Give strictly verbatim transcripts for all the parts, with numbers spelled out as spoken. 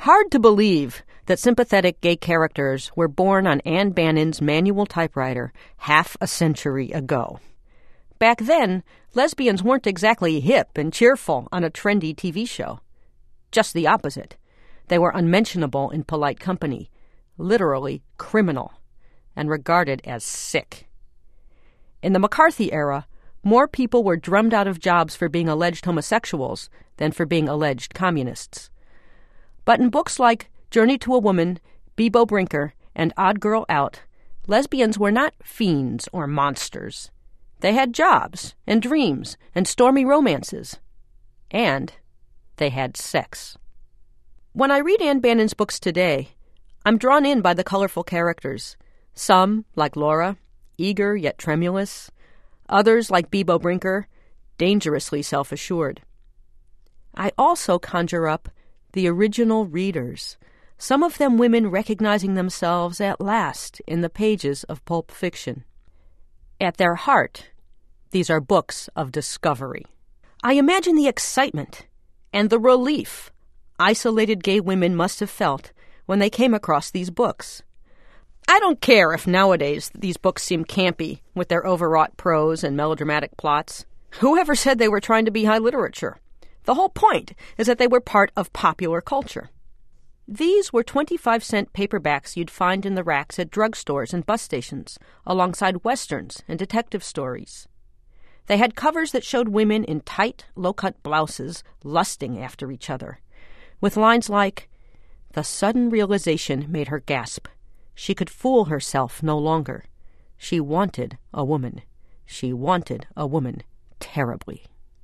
Hard to believe that sympathetic gay characters were born on Anne Bannon's manual typewriter half a century ago. Back then, lesbians weren't exactly hip and cheerful on a trendy T V show. Just the opposite. They were unmentionable in polite company, literally criminal, and regarded as sick. In the McCarthy era, more people were drummed out of jobs for being alleged homosexuals than for being alleged communists. But in books like Journey to a Woman, Bebo Brinker, and Odd Girl Out, lesbians were not fiends or monsters. They had jobs and dreams and stormy romances. And they had sex. When I read Anne Bannon's books today, I'm drawn in by the colorful characters. Some, like Laura, eager yet tremulous. Others, like Bebo Brinker, dangerously self-assured. I also conjure up the original readers, some of them women recognizing themselves at last in the pages of pulp fiction. At their heart, these are books of discovery. I imagine the excitement and the relief isolated gay women must have felt when they came across these books. I don't care if nowadays these books seem campy with their overwrought prose and melodramatic plots. Whoever said they were trying to be high literature? The whole point is that they were part of popular culture. These were twenty-five cent paperbacks you'd find in the racks at drugstores and bus stations, alongside westerns and detective stories. They had covers that showed women in tight, low-cut blouses lusting after each other, with lines like, "The sudden realization made her gasp. She could fool herself no longer. She wanted a woman. She wanted a woman terribly."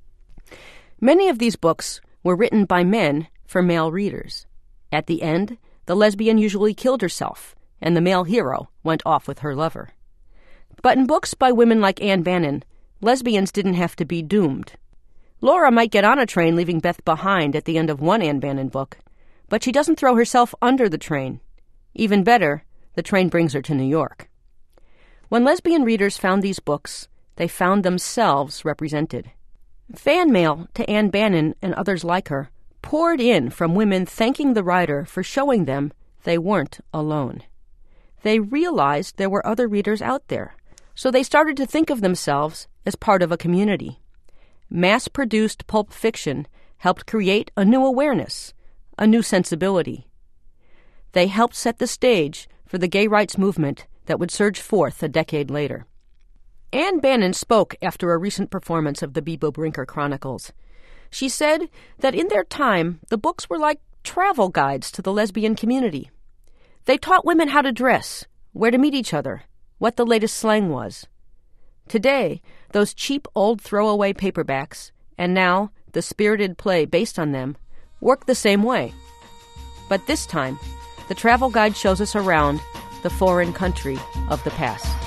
Many of these books were written by men for male readers. At the end, the lesbian usually killed herself, and the male hero went off with her lover. But in books by women like Anne Bannon, lesbians didn't have to be doomed. Laura might get on a train leaving Beth behind at the end of one Anne Bannon book, but she doesn't throw herself under the train. Even better, the train brings her to New York. When lesbian readers found these books, they found themselves represented. Fan mail to Anne Bannon and others like her poured in from women thanking the writer for showing them they weren't alone. They realized there were other readers out there, so they started to think of themselves as part of a community. Mass-produced pulp fiction helped create a new awareness, a new sensibility. They helped set the stage for the gay rights movement that would surge forth a decade later. Anne Bannon spoke after a recent performance of the Bebo Brinker Chronicles. She said that in their time, the books were like travel guides to the lesbian community. They taught women how to dress, where to meet each other, what the latest slang was. Today, those cheap old throwaway paperbacks, and now the spirited play based on them, work the same way. But this time, the travel guide shows us around the foreign country of the past.